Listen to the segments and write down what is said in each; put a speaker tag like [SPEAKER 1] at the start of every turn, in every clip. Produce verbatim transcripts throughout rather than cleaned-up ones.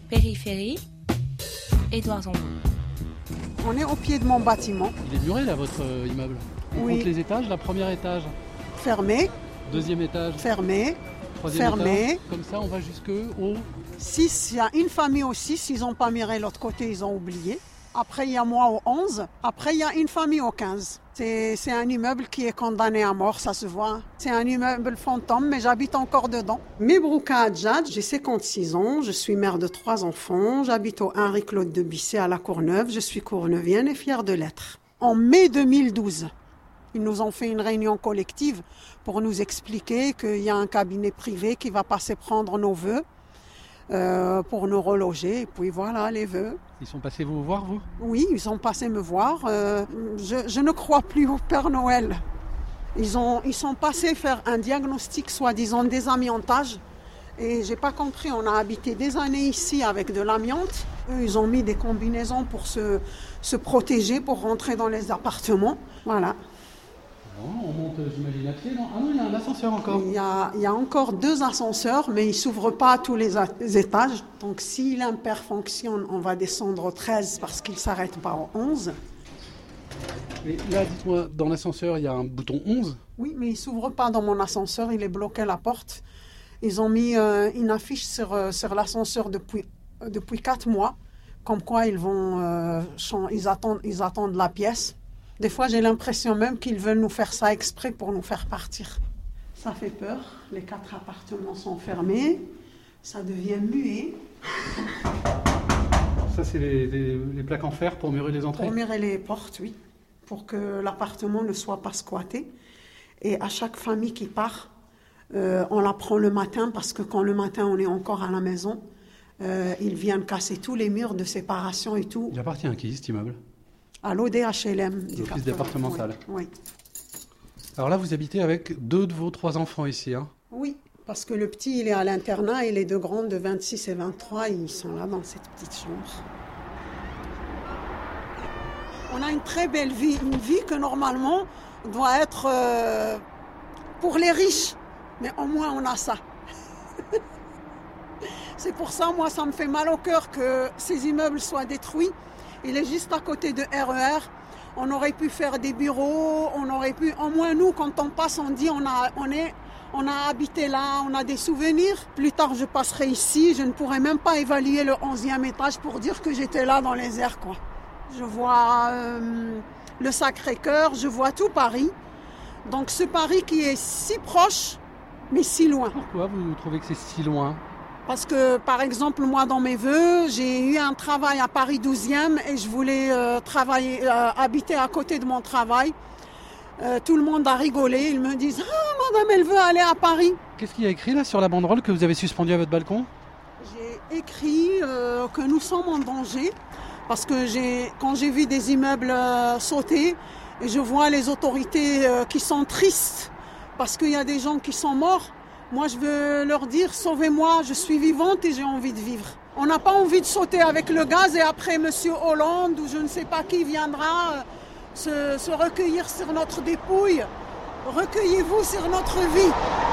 [SPEAKER 1] Périphérie, Édouard Zambon.
[SPEAKER 2] On est au pied de mon bâtiment.
[SPEAKER 3] Il est muré là, votre euh, immeuble. On
[SPEAKER 2] Oui.
[SPEAKER 3] compte les étages, la première étage,
[SPEAKER 2] Fermé,
[SPEAKER 3] deuxième étage,
[SPEAKER 2] fermé.
[SPEAKER 3] troisième
[SPEAKER 2] fermé.
[SPEAKER 3] étage. Comme ça, on va jusqu'au
[SPEAKER 2] six, il y a une famille au six, ils n'ont pas miré l'autre côté, ils ont oublié. Après, il y a moi au onze. Après, il y a une famille au quinze. C'est, c'est un immeuble qui est condamné à mort, ça se voit. C'est un immeuble fantôme, mais j'habite encore dedans. Mebrouka Adjad, j'ai cinquante-six ans, je suis mère de trois enfants. J'habite au Henri-Claude de Bisset à La Courneuve. Je suis courneuvienne et fière de l'être. En mai deux mille douze, ils nous ont fait une réunion collective pour nous expliquer qu'il y a un cabinet privé qui va passer prendre nos vœux. Euh, pour nous reloger, et puis voilà les vœux.
[SPEAKER 3] Ils sont passés vous voir, vous ?
[SPEAKER 2] Oui, ils sont passés me voir. Euh, je, je ne crois plus au Père Noël. Ils, ont, ils sont passés faire un diagnostic, soi-disant désamiantage. Et j'ai pas compris, on a habité des années ici avec de l'amiante. Eux, ils ont mis des combinaisons pour se, se protéger, pour rentrer dans les appartements. Voilà.
[SPEAKER 3] Non, on monte, j'imagine, à pied, non ? Ah non, il y a un ascenseur encore.
[SPEAKER 2] Il y a, il y a encore deux ascenseurs, mais ils ne s'ouvrent pas à tous les, a- les étages. Donc si l'impair fonctionne, on va descendre au treize parce qu'il ne s'arrête pas au onze.
[SPEAKER 3] Mais là, dites-moi, dans l'ascenseur, il y a un bouton onze.
[SPEAKER 2] Oui, mais il ne s'ouvre pas dans mon ascenseur, il est bloqué à la porte. Ils ont mis euh, une affiche sur, euh, sur l'ascenseur depuis, euh, depuis quatre mois, comme quoi ils, vont, euh, chan- ils, attendent, ils attendent la pièce. Des fois, j'ai l'impression même qu'ils veulent nous faire ça exprès pour nous faire partir. Ça fait peur. Les quatre appartements sont fermés. Ça devient muet.
[SPEAKER 3] Ça, c'est les, les- les plaques en fer pour murer les entrées.
[SPEAKER 2] Pour mirer les portes, oui. Pour que l'appartement ne soit pas squatté. Et à chaque famille qui part, euh, on la prend le matin parce que quand le matin, on est encore à la maison, euh, ils viennent casser tous les murs de séparation et tout.
[SPEAKER 3] Il appartient à qui, cet immeuble ?
[SPEAKER 2] À l'O D H L M. du
[SPEAKER 3] L'office
[SPEAKER 2] quatre-vingts.
[SPEAKER 3] départemental.
[SPEAKER 2] Oui. Oui.
[SPEAKER 3] Alors là, vous habitez avec deux de vos trois enfants ici, hein ?
[SPEAKER 2] Oui, parce que le petit, il est à l'internat et les deux grands de vingt-six et vingt-trois, ils sont là dans cette petite chambre. On a une très belle vie, une vie que normalement doit être euh, pour les riches. Mais au moins, on a ça. C'est pour ça, moi, ça me fait mal au cœur que ces immeubles soient détruits. Il est juste à côté de R E R. On aurait pu faire des bureaux, on aurait pu... Au moins, nous, quand on passe, on dit on a, on est, on a habité là, on a des souvenirs. Plus tard, je passerai ici. Je ne pourrais même pas évaluer le onzième étage pour dire que j'étais là dans les airs, quoi. Je vois euh, le Sacré-Cœur, je vois tout Paris. Donc, ce Paris qui est si proche, mais si loin.
[SPEAKER 3] Pourquoi vous trouvez que c'est si loin ?
[SPEAKER 2] Parce que, par exemple, moi, dans mes vœux, j'ai eu un travail à Paris douzième et je voulais euh, travailler, euh, habiter à côté de mon travail. Euh, tout le monde a rigolé. Ils me disent « Ah, madame, elle veut aller à Paris ».
[SPEAKER 3] Qu'est-ce qu'il y a écrit là sur la banderole que vous avez suspendue à votre balcon ?
[SPEAKER 2] J'ai écrit euh, que nous sommes en danger parce que j'ai, quand j'ai vu des immeubles euh, sauter, et je vois les autorités euh, qui sont tristes parce qu'il y a des gens qui sont morts. Moi, je veux leur dire, sauvez-moi, je suis vivante et j'ai envie de vivre. On n'a pas envie de sauter avec le gaz et après M. Hollande ou je ne sais pas qui viendra se, se recueillir sur notre dépouille. Recueillez-vous sur notre vie.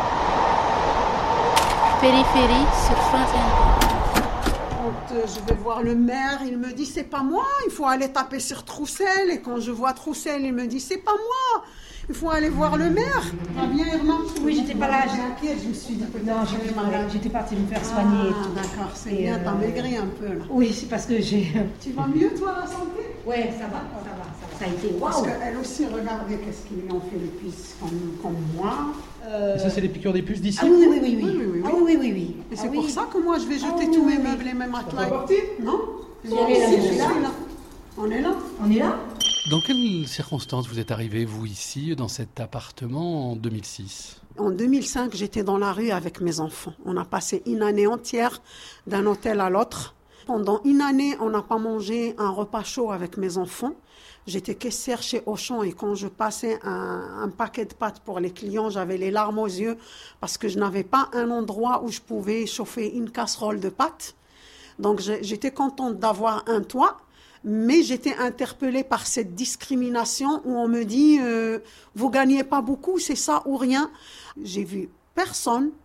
[SPEAKER 1] Périphérie sur France Inter.
[SPEAKER 2] Quand euh, je vais voir le maire, il me dit, c'est pas moi, il faut aller taper sur Troussel. Et quand je vois Troussel, il me dit, c'est pas moi. Il faut aller voir le maire. Va bien, Irma ?
[SPEAKER 4] Oui, j'étais pas là.
[SPEAKER 2] J'inquiète, je me suis dit peut-être
[SPEAKER 4] Non,
[SPEAKER 2] que
[SPEAKER 4] j'étais
[SPEAKER 2] j'étais malade.
[SPEAKER 4] j'étais partie me faire soigner et
[SPEAKER 2] Ah,
[SPEAKER 4] tout.
[SPEAKER 2] d'accord, c'est
[SPEAKER 4] Et,
[SPEAKER 2] bien,
[SPEAKER 4] euh,
[SPEAKER 2] t'as maigri un peu là.
[SPEAKER 4] Oui, c'est parce que j'ai...
[SPEAKER 2] Tu vas mieux, toi, la santé ?
[SPEAKER 4] Ouais, ça va, ça va, ça va. Ça a été
[SPEAKER 2] Parce
[SPEAKER 4] waouh.
[SPEAKER 2] qu'elle aussi, regardez qu'est-ce qu'ils lui ont fait les puces comme, comme moi.
[SPEAKER 4] Euh,
[SPEAKER 3] Et ça, c'est les piqûres des puces d'ici ?
[SPEAKER 4] Ah oui, oui, oui, oui.
[SPEAKER 2] Oui, oui, oui,
[SPEAKER 4] Ah
[SPEAKER 2] oui.
[SPEAKER 4] oui, oui, oui.
[SPEAKER 2] Et
[SPEAKER 4] Ah
[SPEAKER 2] c'est
[SPEAKER 4] oui.
[SPEAKER 2] pour ça que moi, je vais jeter
[SPEAKER 4] Ah oui,
[SPEAKER 2] tous
[SPEAKER 4] oui,
[SPEAKER 2] mes
[SPEAKER 4] oui.
[SPEAKER 2] meubles et mes matelas. Non ?
[SPEAKER 4] On est là,
[SPEAKER 2] Si,
[SPEAKER 4] on
[SPEAKER 2] je
[SPEAKER 4] est là.
[SPEAKER 2] suis là. On est là.
[SPEAKER 4] On est là ?
[SPEAKER 3] Dans quelles circonstances vous êtes arrivé, vous, ici, dans cet appartement, en deux mille six ?
[SPEAKER 2] En deux mille cinq, j'étais dans la rue avec mes enfants. On a passé une année entière d'un hôtel à l'autre. Pendant une année, on n'a pas mangé un repas chaud avec mes enfants. J'étais caissière chez Auchan et quand je passais un, un paquet de pâtes pour les clients, j'avais les larmes aux yeux parce que je n'avais pas un endroit où je pouvais chauffer une casserole de pâtes. Donc j'étais contente d'avoir un toit. Mais j'étais interpellée par cette discrimination où on me dit euh, « vous gagnez pas beaucoup, c'est ça ou rien ». J'ai vu personne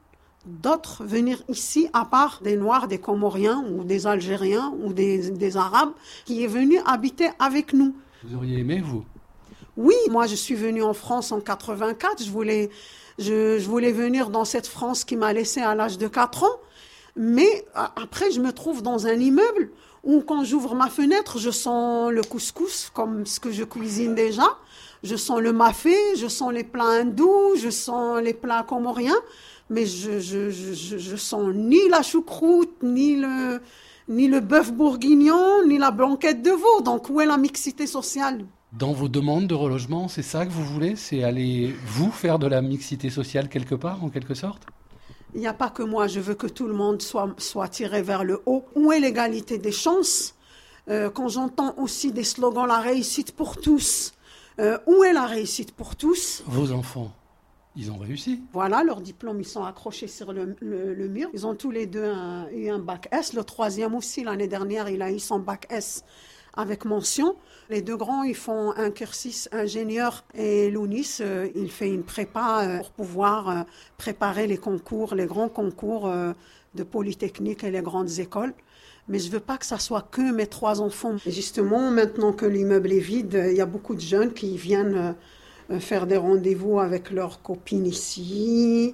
[SPEAKER 2] d'autres venir ici, à part des Noirs, des Comoriens ou des Algériens ou des, des Arabes, qui est venu habiter avec nous.
[SPEAKER 3] Vous auriez aimé, vous?
[SPEAKER 2] Oui, moi je suis venue en France en quatre-vingt-quatre, je voulais, je, je voulais venir dans cette France qui m'a laissée à l'âge de quatre ans, mais après je me trouve dans un immeuble où quand j'ouvre ma fenêtre, je sens le couscous, comme ce que je cuisine déjà, je sens le mafé, je sens les plats hindous, je sens les plats comoriens, mais je je, je, je, je sens ni la choucroute, ni le, ni le bœuf bourguignon, ni la blanquette de veau, donc où est la mixité sociale ?
[SPEAKER 3] Dans vos demandes de relogement, c'est ça que vous voulez? C'est aller, vous, faire de la mixité sociale quelque part, en quelque sorte?
[SPEAKER 2] Il n'y a pas que moi, je veux que tout le monde soit, soit tiré vers le haut. Où est l'égalité des chances? euh, Quand j'entends aussi des slogans, la réussite pour tous, euh, où est la réussite pour tous?
[SPEAKER 3] Vos enfants, ils ont réussi.
[SPEAKER 2] Voilà, leurs diplômes, ils sont accrochés sur le, le, le mur. Ils ont tous les deux un, eu un bac S. Le troisième aussi, l'année dernière, il a eu son bac S avec mention. Les deux grands, ils font un cursus ingénieur et Lounis, euh, il fait une prépa euh, pour pouvoir euh, préparer les concours, les grands concours euh, de Polytechnique et les grandes écoles. Mais je veux pas que ça soit que mes trois enfants. Et justement, maintenant que l'immeuble est vide, il y a beaucoup de jeunes qui viennent euh, faire des rendez-vous avec leurs copines ici,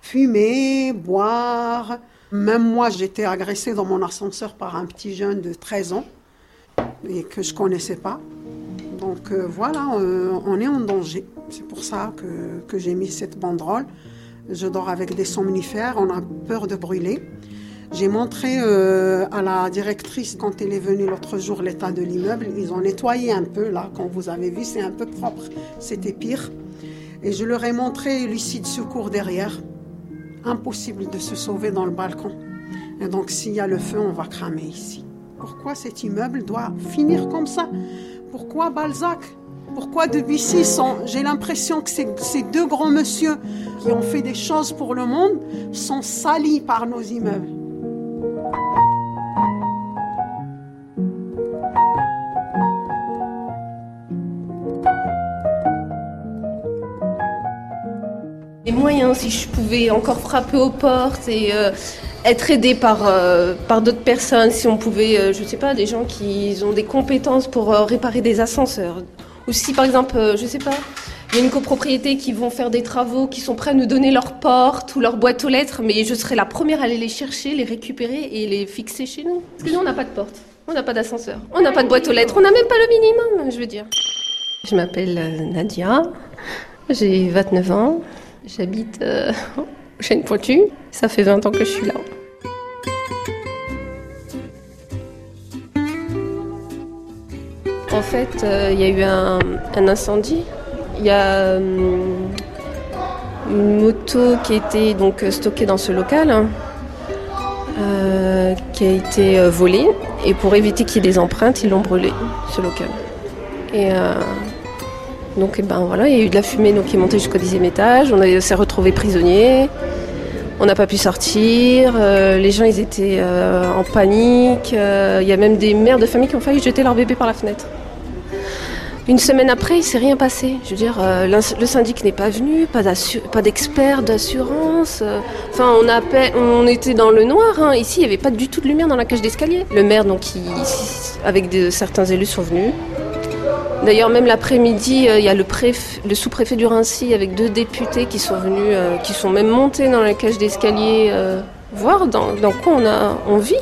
[SPEAKER 2] fumer, boire. Même moi, j'étais agressée dans mon ascenseur par un petit jeune de treize ans. Et que je ne connaissais pas. Donc euh, voilà, euh, on est en danger. C'est pour ça que, que j'ai mis cette banderole. Je dors avec des somnifères, on a peur de brûler. J'ai montré euh, à la directrice, quand elle est venue l'autre jour, l'état de l'immeuble. Ils ont nettoyé un peu, là, quand vous avez vu, c'est un peu propre. C'était pire. Et je leur ai montré l'issue de secours derrière. Impossible de se sauver dans le balcon. Et donc s'il y a le feu, on va cramer ici. Pourquoi cet immeuble doit finir comme ça? Pourquoi Balzac? Pourquoi Debussy sont... J'ai l'impression que ces, ces deux grands messieurs qui ont fait des choses pour le monde sont salis par nos immeubles.
[SPEAKER 5] Les moyens, si je pouvais encore frapper aux portes et euh, être aidé par, euh, par d'autres personnes, si on pouvait, euh, je ne sais pas, des gens qui ont des compétences pour euh, réparer des ascenseurs. Ou si par exemple, euh, je ne sais pas, il y a une copropriété qui vont faire des travaux, qui sont prêts à nous donner leurs portes ou leur boîte aux lettres, mais je serais la première à aller les chercher, les récupérer et les fixer chez nous. Parce que nous, on n'a pas de porte, on n'a pas d'ascenseur, on n'a pas de boîte aux lettres, on n'a même pas le minimum, je veux dire. Je m'appelle euh, Nadia, j'ai vingt-neuf ans. J'habite euh, au Chêne-Pointu. Ça fait vingt ans que je suis là. En fait, il euh, y a eu un, un incendie. Il y a euh, une moto qui a été donc, stockée dans ce local, hein, euh, qui a été euh, volée. Et pour éviter qu'il y ait des empreintes, ils l'ont brûlé, ce local. Et... Euh, Donc, eh ben, voilà, il y a eu de la fumée donc, qui est montée jusqu'au dixième étage. On a, s'est retrouvés prisonniers. On n'a pas pu sortir. Euh, les gens, ils étaient euh, en panique. Euh, il y a même des mères de famille qui ont failli jeter leur bébé par la fenêtre. Une semaine après, il ne s'est rien passé. Je veux dire, euh, le syndic n'est pas venu, pas, pas d'expert d'assurance. Enfin, on, appel, on était dans le noir. Hein. Ici, il n'y avait pas du tout de lumière dans la cage d'escalier. Le maire, donc, il, avec de, certains élus, sont venus. D'ailleurs, même l'après-midi, il y a le, préf... le sous-préfet du Raincy avec deux députés qui sont venus, euh, qui sont même montés dans la cage d'escalier, euh, voir dans, dans quoi on, a, on vit.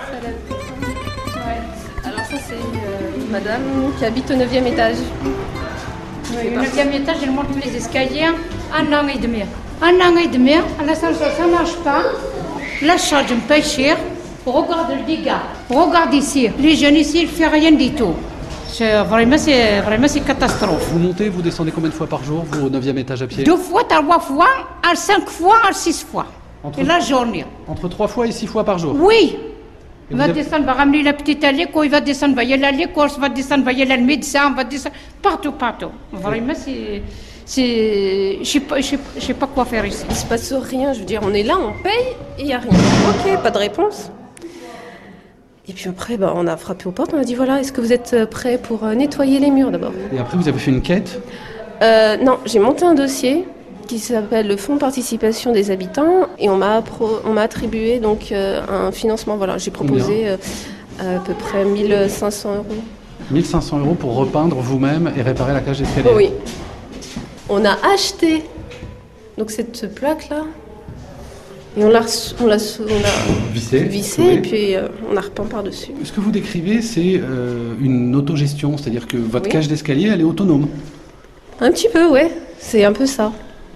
[SPEAKER 5] Alors ça, c'est euh, madame qui habite au neuvième étage.
[SPEAKER 4] Oui, au neuvième étage, elle monte les escaliers un an et demi. Un an et demi, à l'ascenseur, ça ne marche pas. La charge me paye cher. Regarde le dégât. Regarde ici. Les jeunes ici, ils ne font rien du tout. C'est, vraiment, c'est vraiment c'est catastrophe.
[SPEAKER 3] Vous montez, vous descendez combien de fois par jour, vous, au neuvième étage à pied?
[SPEAKER 4] Deux fois, trois fois, à cinq fois, à six fois.
[SPEAKER 3] Entre,
[SPEAKER 4] et la journée.
[SPEAKER 3] Entre trois fois et six fois par jour?
[SPEAKER 4] Oui. Il va
[SPEAKER 3] avez...
[SPEAKER 4] descendre, va ramener la petite à l'école, il va descendre, va y aller à l'école, va descendre, va y aller le médecin, va descendre, partout, partout. Vraiment, c'est... c'est... Je ne sais, sais pas quoi faire ici.
[SPEAKER 5] Il ne se passe rien, je veux dire, on est là, on paye et il n'y a rien. Ok, pas de réponse. Et puis après, bah, on a frappé aux portes, on a dit voilà, est-ce que vous êtes prêts pour nettoyer les murs d'abord?
[SPEAKER 3] Et après, vous avez fait une quête?
[SPEAKER 5] euh, Non, j'ai monté un dossier qui s'appelle le Fonds de participation des habitants et on m'a, appro- on m'a attribué donc euh, un financement. Voilà, j'ai proposé euh, à peu près mille cinq cents euros.
[SPEAKER 3] mille cinq cents euros pour repeindre vous-même et réparer la cage d'escalier.
[SPEAKER 5] Oui. On a acheté donc cette plaque-là et on l'a, on l'a, on l'a
[SPEAKER 3] vissé,
[SPEAKER 5] vissé
[SPEAKER 3] oui.
[SPEAKER 5] et puis euh, on a repeint par-dessus.
[SPEAKER 3] Ce que vous décrivez, c'est euh, une autogestion, c'est-à-dire que votre
[SPEAKER 5] Oui.
[SPEAKER 3] cage d'escalier, elle est autonome.
[SPEAKER 5] Un petit peu, ouais. C'est un peu ça.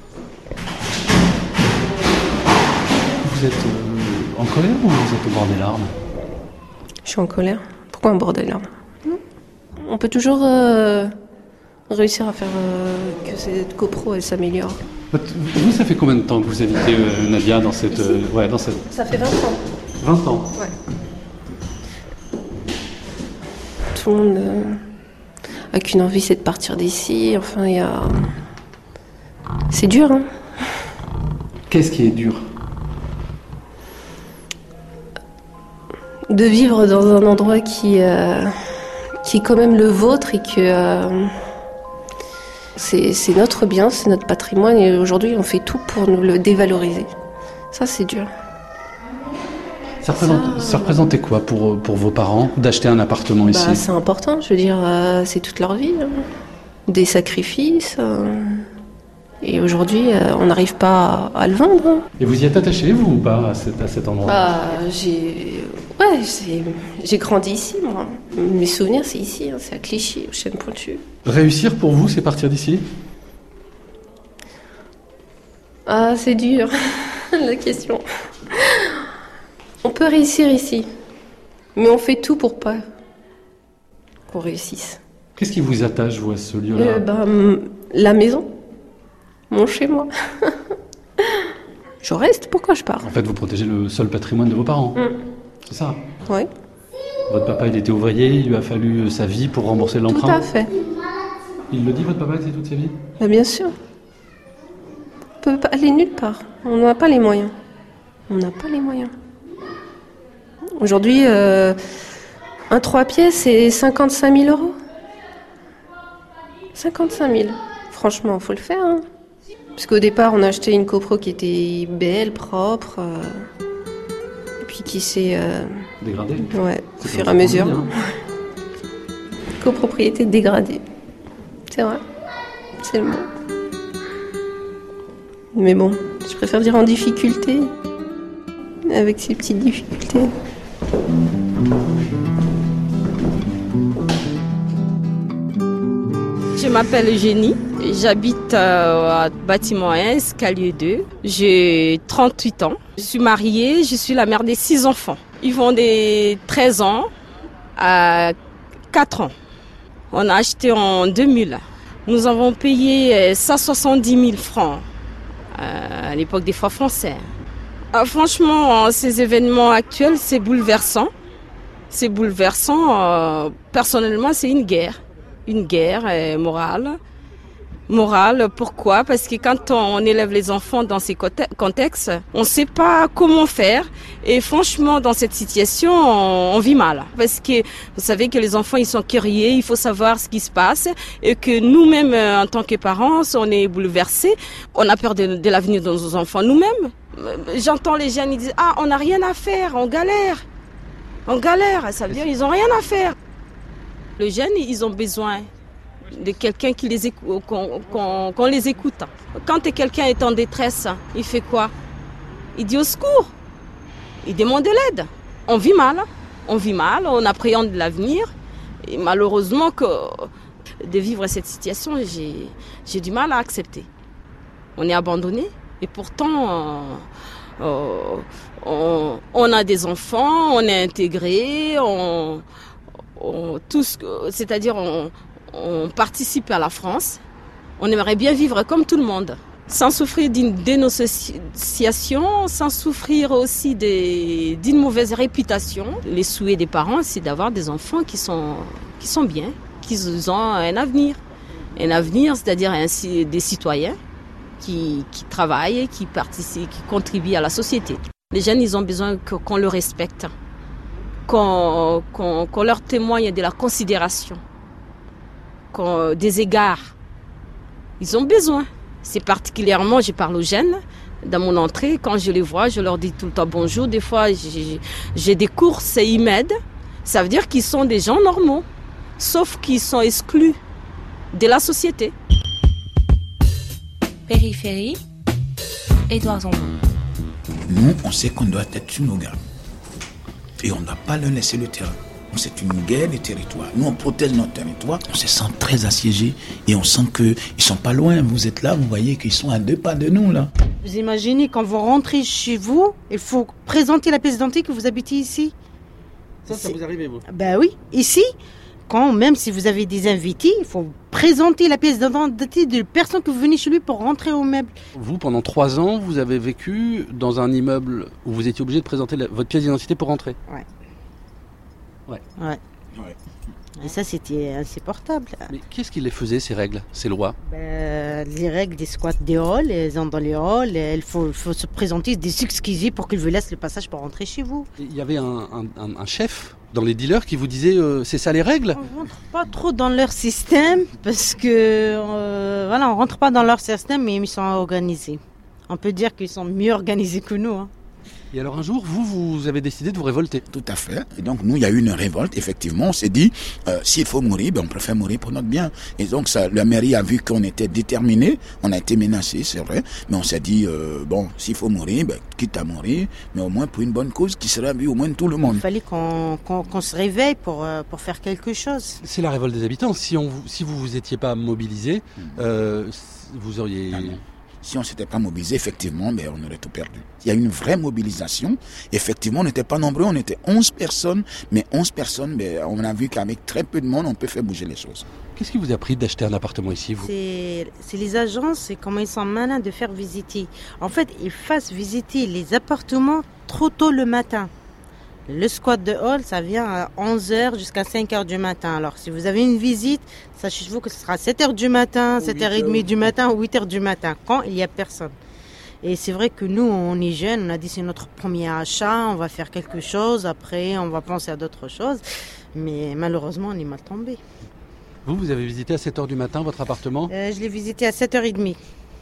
[SPEAKER 3] Vous êtes euh, en colère ou vous êtes au bord des larmes?
[SPEAKER 5] Je suis en colère. Pourquoi un bordel là? On peut toujours euh, réussir à faire euh, que cette copro elle s'améliore.
[SPEAKER 3] Vous, ça fait combien de temps que vous habitez, euh, Nadia, dans cette, euh, ouais, dans cette...
[SPEAKER 5] Ça fait vingt ans.
[SPEAKER 3] vingt ans.
[SPEAKER 5] Ouais. Tout le monde euh, a qu'une envie, c'est de partir d'ici. Enfin, il y a... C'est dur, hein.
[SPEAKER 3] Qu'est-ce qui est dur?
[SPEAKER 5] De vivre dans un endroit qui, euh, qui est quand même le vôtre et que... Euh, c'est, c'est notre bien, c'est notre patrimoine et aujourd'hui on fait tout pour nous le dévaloriser. Ça, c'est dur.
[SPEAKER 3] Ça, représente, ça... ça représentait quoi pour, pour vos parents d'acheter un appartement ici?
[SPEAKER 5] Bah, c'est important, je veux dire, euh, c'est toute leur vie. Hein. Des sacrifices. Euh, et aujourd'hui, euh, on n'arrive pas à, à le vendre. Hein.
[SPEAKER 3] Et vous y êtes attaché, vous, ou pas, à cet, à cet endroit?
[SPEAKER 5] Bah, j'ai... Ouais, j'ai... j'ai grandi ici, moi. Mes souvenirs, c'est ici, hein, c'est à Clichy, aux Chênes Pointues.
[SPEAKER 3] Réussir pour vous, c'est partir d'ici?
[SPEAKER 5] Ah, c'est dur, la question. On peut réussir ici, mais on fait tout pour pas qu'on réussisse.
[SPEAKER 3] Qu'est-ce qui vous attache, vous, à ce lieu-là?
[SPEAKER 5] euh, bah, La maison, mon chez-moi. Je reste, pourquoi je pars?
[SPEAKER 3] En fait, vous protégez le seul patrimoine de vos parents.
[SPEAKER 5] Mm.
[SPEAKER 3] C'est ça?
[SPEAKER 5] Oui.
[SPEAKER 3] Votre papa, il était ouvrier, il lui a fallu sa vie pour rembourser l'emprunt?
[SPEAKER 5] Tout à fait.
[SPEAKER 3] Il le dit, votre papa, c'est toute sa vie?
[SPEAKER 5] Bah, bien sûr. On peut pas aller nulle part. On n'a pas les moyens. On n'a pas les moyens. Aujourd'hui, euh, un trois pièces, c'est cinquante-cinq mille euros. cinquante-cinq mille. Franchement, il faut le faire. Hein. Parce qu'au départ, on a acheté une copro qui était belle, propre, euh, et puis qui s'est... Euh,
[SPEAKER 3] Dégradée?
[SPEAKER 5] Ouais, au fur et à mesure.
[SPEAKER 3] Hein.
[SPEAKER 5] Copropriété dégradée. C'est vrai. C'est le mot. Mais bon, je préfère dire en difficulté, avec ces petites difficultés.
[SPEAKER 6] Je m'appelle Eugénie, j'habite euh, à bâtiment un, escalier deux. J'ai trente-huit ans. Je suis mariée, je suis la mère des six enfants. Ils vont de treize ans à quatre ans. On a acheté en deux mille. Nous avons payé cent soixante-dix mille francs euh, à l'époque des francs français. Ah, franchement, ces événements actuels, c'est bouleversant. C'est bouleversant. Euh, personnellement, c'est une guerre. Une guerre euh, morale. Morale, pourquoi? Parce que quand on élève les enfants dans ces contextes, on ne sait pas comment faire. Et franchement, dans cette situation, on, on vit mal. Parce que vous savez que les enfants, ils sont curieux, il faut savoir ce qui se passe. Et que nous-mêmes, en tant que parents, on est bouleversés. On a peur de, de l'avenir de nos enfants nous-mêmes. J'entends les jeunes, ils disent « Ah, on n'a rien à faire, on galère. On galère. » Ça veut dire qu'ils n'ont rien à faire. Les jeunes, ils ont besoin de quelqu'un qui les écoute, qu'on, qu'on, qu'on les écoute. Quand quelqu'un est en détresse, il fait quoi? Il dit au secours. Il demande de l'aide. On vit mal. On vit mal, on appréhende l'avenir. Et malheureusement, que de vivre cette situation, j'ai, j'ai du mal à accepter. On est abandonné. Et pourtant, euh, euh, on, on a des enfants, on est intégrés, on, on, tous, c'est-à-dire on, on participe à la France. On aimerait bien vivre comme tout le monde, sans souffrir d'une dénonciation, sans souffrir aussi des, d'une mauvaise réputation. Les souhaits des parents, c'est d'avoir des enfants qui sont, qui sont bien, qui ont un avenir. Un avenir, c'est-à-dire un, des citoyens qui, qui travaillent, qui participent, qui contribuent à la société. Les jeunes, ils ont besoin que, qu'on le respecte, qu'on, qu'on, qu'on leur témoigne de la considération, qu'on, des égards. Ils ont besoin. C'est particulièrement, je parle aux jeunes. Dans mon entrée, quand je les vois, je leur dis tout le temps bonjour. Des fois, j'ai, j'ai des courses et ils m'aident. Ça veut dire qu'ils sont des gens normaux, sauf qu'ils sont exclus de la société.
[SPEAKER 1] Périphérie, Édouard Zombon.
[SPEAKER 7] Nous, on sait qu'on doit être sur nos gardes. Et on ne doit pas leur laisser le terrain. C'est une guerre des territoires. Nous, on protège notre territoire. On se sent très assiégés et on sent qu'ils ne sont pas loin. Vous êtes là, vous voyez qu'ils sont à deux pas de nous, là.
[SPEAKER 8] Vous imaginez, quand vous rentrez chez vous, il faut présenter la pièce d'identité que vous habitez ici.
[SPEAKER 9] Ça, ça vous arrive, vous?
[SPEAKER 8] Ben oui, ici, quand même si vous avez des invités, il faut présenter la pièce d'identité de la personne que vous venez chez lui pour rentrer au meuble.
[SPEAKER 9] Vous, pendant trois ans, vous avez vécu dans un immeuble où vous étiez obligé de présenter la, votre pièce d'identité pour rentrer?
[SPEAKER 8] Ouais.
[SPEAKER 9] Ouais.
[SPEAKER 8] Ouais.
[SPEAKER 7] Ouais.
[SPEAKER 8] Et ça, c'était insupportable.
[SPEAKER 9] Mais qu'est-ce qui les faisait, ces règles, ces lois?
[SPEAKER 8] Ben, les règles des squats des halls, elles ont dans les halls, il faut, faut se présenter, des s'excuser pour qu'ils vous laissent le passage pour rentrer chez vous.
[SPEAKER 9] Il y avait un, un, un chef dans les dealers qui vous disait euh, c'est ça les règles?
[SPEAKER 8] On rentre pas trop dans leur système parce que euh, voilà, on rentre pas dans leur système, mais ils sont organisés. On peut dire qu'ils sont mieux organisés que nous. Hein.
[SPEAKER 9] Et alors un jour, vous, vous avez décidé de vous révolter?
[SPEAKER 7] Tout à fait. Et donc nous, il y a eu une révolte. Effectivement, on s'est dit, euh, s'il faut mourir, ben, on préfère mourir pour notre bien. Et donc ça, la mairie a vu qu'on était déterminés, on a été menacés, c'est vrai, mais on s'est dit, euh, bon, s'il faut mourir, ben, quitte à mourir, mais au moins pour une bonne cause qui sera vue au moins de tout le monde.
[SPEAKER 8] Il fallait qu'on, qu'on, qu'on se réveille pour, euh, pour faire quelque chose.
[SPEAKER 9] C'est la révolte des habitants. Si on, si vous vous étiez pas mobilisé, mmh. euh, vous auriez...
[SPEAKER 7] Ah Si on ne s'était pas mobilisé, effectivement, ben, on aurait tout perdu. Il y a une vraie mobilisation. Effectivement, on n'était pas nombreux, on était onze personnes. Mais onze personnes, ben, on a vu qu'avec très peu de monde, on peut faire bouger les choses.
[SPEAKER 9] Qu'est-ce qui vous a pris d'acheter un appartement ici, vous?
[SPEAKER 8] C'est, c'est les agences, c'est comment ils sont malins de faire visiter. En fait, ils fassent visiter les appartements trop tôt le matin. Le squat de hall, ça vient à onze heures jusqu'à cinq heures du matin. Alors, si vous avez une visite, sachez-vous que ce sera sept heures du matin, sept heures trente du matin ou huit heures du matin, quand il n'y a personne. Et c'est vrai que nous, on est jeunes, on a dit c'est notre premier achat, on va faire quelque chose, après on va penser à d'autres choses. Mais malheureusement, on est mal tombé.
[SPEAKER 9] Vous, vous avez visité à sept heures du matin votre appartement?
[SPEAKER 8] euh, Je l'ai visité à sept heures trente.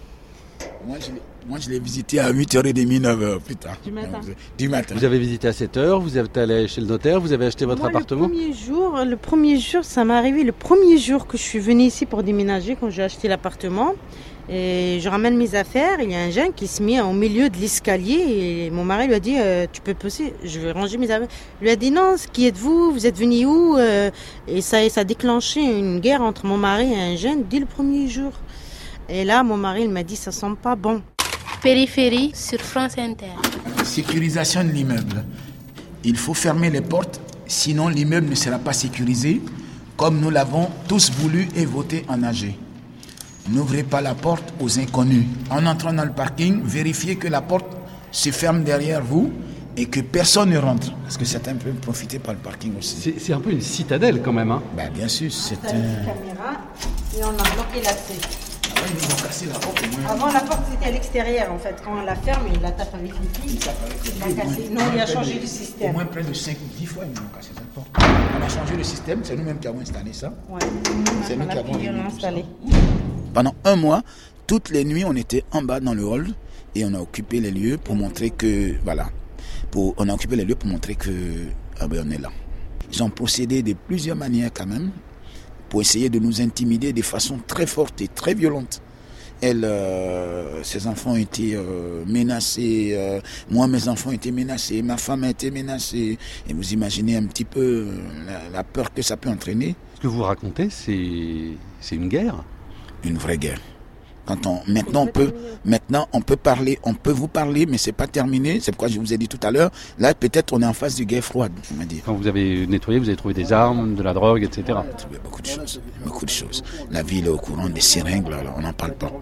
[SPEAKER 7] Moi je, moi, je l'ai visité à huit heures trente, neuf heures, putain.
[SPEAKER 8] Du matin.
[SPEAKER 7] Du matin.
[SPEAKER 9] Vous avez visité à sept heures, vous êtes allé chez le notaire, vous avez acheté votre
[SPEAKER 8] Moi,
[SPEAKER 9] appartement?
[SPEAKER 8] Le premier jour, le premier jour, ça m'est arrivé, le premier jour que je suis venue ici pour déménager, quand j'ai acheté l'appartement. Et je ramène mes affaires, il y a un jeune qui se met au milieu de l'escalier et mon mari lui a dit euh, tu peux pousser, je vais ranger mes affaires. Il lui a dit non, qui êtes-vous, vous êtes venu où? Et ça, ça a déclenché une guerre entre mon mari et un jeune dès le premier jour. Et là, mon mari il m'a dit ça sent pas bon.
[SPEAKER 1] Périphérie sur France Inter.
[SPEAKER 7] Sécurisation de l'immeuble. Il faut fermer les portes, sinon l'immeuble ne sera pas sécurisé, comme nous l'avons tous voulu et voté en A G. N'ouvrez pas la porte aux inconnus. En entrant dans le parking, vérifiez que la porte se ferme derrière vous et que personne ne rentre. Parce que certains peuvent profiter par le parking aussi.
[SPEAKER 9] C'est, c'est un peu une citadelle quand même. Hein.
[SPEAKER 7] Ben, bien sûr, c'est
[SPEAKER 8] un... caméra et on a bloqué l'accès.
[SPEAKER 7] Avant, ils ont cassé la porte. Moins...
[SPEAKER 8] Avant, la porte c'était à l'extérieur en fait. Quand on la ferme, il la tape avec une clé. Il a cassé. Non, il a changé le système.
[SPEAKER 7] Au moins près de cinq ou dix fois, ils ont cassé cette porte. On a changé le système, c'est nous-mêmes qui avons installé ça.
[SPEAKER 8] Ouais.
[SPEAKER 7] C'est nous qui avons
[SPEAKER 8] installé.
[SPEAKER 7] Pendant un mois, toutes les nuits, on était en bas dans le hall et on a occupé les lieux pour montrer que, voilà, pour, on a occupé les lieux pour montrer que, ah ben, on est là. Ils ont procédé de plusieurs manières quand même pour essayer de nous intimider de façon très forte et très violente. Elle, euh, ses enfants ont été euh, menacés, euh, moi mes enfants ont été menacés, ma femme a été menacée. Et vous imaginez un petit peu euh, la, la peur que ça peut entraîner.
[SPEAKER 9] Ce que vous racontez, c'est, c'est une guerre.
[SPEAKER 7] Une vraie guerre. Quand on, maintenant on peut, maintenant on peut parler, on peut vous parler, mais c'est pas terminé. C'est pourquoi je vous ai dit tout à l'heure. Là, peut-être on est en phase de guerre froide, on m'a dit.
[SPEAKER 9] Quand vous avez nettoyé, vous avez trouvé des armes, de la drogue, et cetera.
[SPEAKER 7] Il y a beaucoup de choses, beaucoup de choses. La ville est au courant des seringues, là, là on n'en parle pas.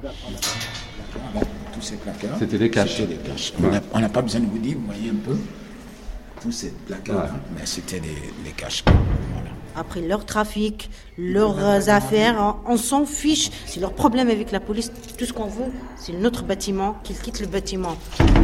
[SPEAKER 7] Tous ces placards.
[SPEAKER 9] C'était des caches.
[SPEAKER 7] C'était des caches. Ouais. On n'a pas besoin de vous dire, vous voyez un peu. Tous ces placards, ouais. Mais c'était des, des caches. Voilà.
[SPEAKER 8] Après leur trafic, leurs affaires, on s'en fiche. C'est leur problème avec la police. Tout ce qu'on veut, c'est notre bâtiment, qu'ils quittent le bâtiment.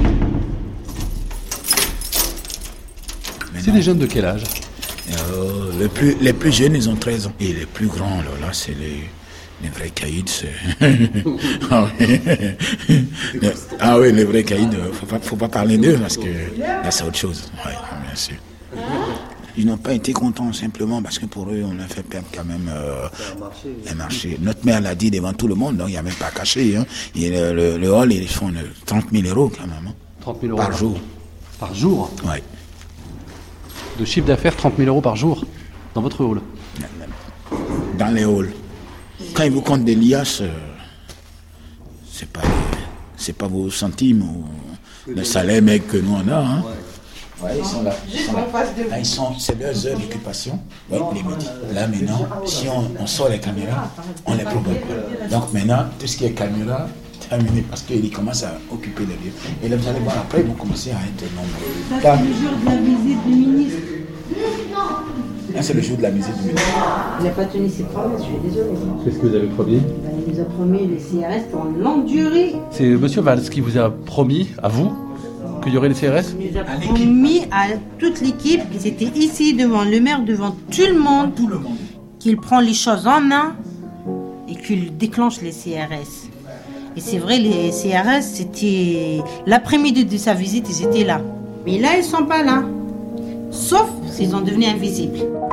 [SPEAKER 9] C'est des jeunes de quel âge?
[SPEAKER 7] euh, les, plus, les plus jeunes, ils ont treize ans. Et les plus grands, là, là c'est les, Les vrais caïds, c'est... ah, oui. ah oui, les vrais caïds, faut pas, faut pas parler d'eux parce que là, c'est autre chose. Oui, bien sûr. Ils n'ont pas été contents simplement parce que pour eux, on a fait perdre quand même euh, les marchés. Notre mère l'a dit devant tout le monde, donc il n'y a même pas caché. Hein. Et le, le, le hall, ils font trente mille euros quand même. Hein.
[SPEAKER 9] trente mille euros
[SPEAKER 7] par jour.
[SPEAKER 9] Par jour?
[SPEAKER 7] Oui.
[SPEAKER 9] De chiffre d'affaires, trente mille euros par jour dans votre hall?
[SPEAKER 7] Dans les halls. Quand ils vous comptent des liasses, euh, c'est pas, c'est pas vos centimes ou le salaire mec que nous on a. Hein. Ouais, ils sont là. Ils sont là. Là, ils sont, c'est leurs heures d'occupation. Ouais, les midis. Là maintenant, si on, on sort les caméras, on les provoque. Donc maintenant, tout ce qui est caméra, terminé parce qu'ils commencent à occuper les lieux. Et là, vous allez voir après, ils vont commencer à être nombreux.
[SPEAKER 8] Ça, c'est le jour de la visite du ministre.
[SPEAKER 7] Là, c'est le jour de la visite du ministre.
[SPEAKER 8] Il n'a pas tenu ses promesses, je suis désolée.
[SPEAKER 9] Qu'est-ce que vous avez promis?
[SPEAKER 8] Ben, il nous a promis les C R S en longue durée.
[SPEAKER 9] C'est M. Valls qui vous a promis, à vous, qu'il y aurait les C R S?
[SPEAKER 8] Il nous a promis à toute l'équipe, qu'ils étaient ici devant le maire, devant tout le monde,
[SPEAKER 7] tout le monde,
[SPEAKER 8] qu'il prend les choses en main et qu'il déclenche les C R S. Et c'est vrai, les C R S, c'était l'après-midi de sa visite, ils étaient là. Mais là, ils sont pas là. Sauf s'ils ont devenu invisibles.